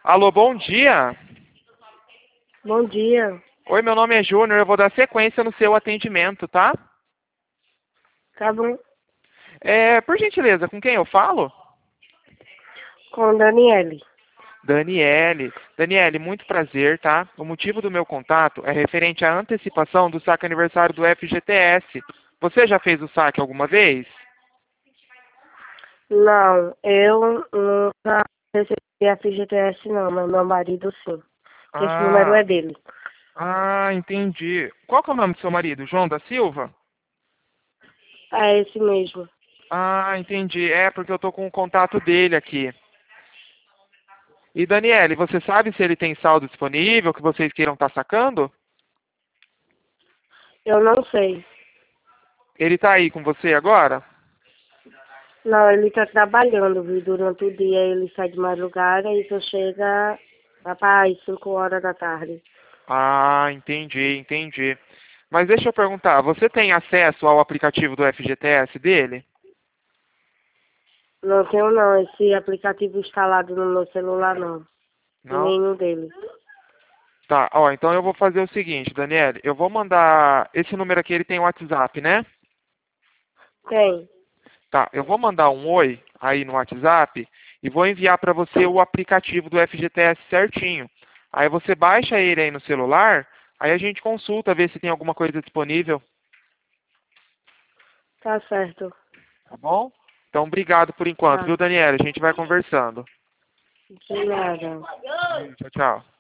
Alô, bom dia. Bom dia. Oi, meu nome é Júnior, eu vou dar sequência no seu atendimento, tá? Tá bom? Por gentileza, com quem eu falo? Com Daniele. Daniele. Daniele, muito prazer, tá? O motivo do meu contato é referente à antecipação do saque aniversário do FGTS. Você já fez o saque alguma vez? Não, eu nunca recebi a FGTS não, mas meu marido sim. Que esse número é Ah, dele. entendi. Qual que é o nome do seu marido? João da Silva? É esse mesmo. Ah, entendi. É porque eu tô com o contato dele aqui. E Daniele, você sabe se ele tem saldo disponível que vocês queiram estar sacando? Eu não sei. Ele tá aí com você agora? Não, ele tá trabalhando, viu? Durante o dia ele sai de madrugada e só chega, rapaz, 5 horas da tarde. Ah, entendi. Mas deixa eu perguntar, você tem acesso ao aplicativo do FGTS dele? Não tenho não, esse aplicativo instalado no meu celular não. E Não? nem no dele. Tá, ó, então eu vou fazer o seguinte, Daniele, eu vou mandar, esse número aqui ele tem WhatsApp, né? Tem. Tá, eu vou mandar um oi aí no WhatsApp e vou enviar para você o aplicativo do FGTS certinho. Aí você baixa ele aí no celular, aí a gente consulta, vê se tem alguma coisa disponível, Tá certo. tá bom? Então, obrigado por enquanto, Tá. viu, Daniela? A gente vai conversando. De nada. Tchau, tchau.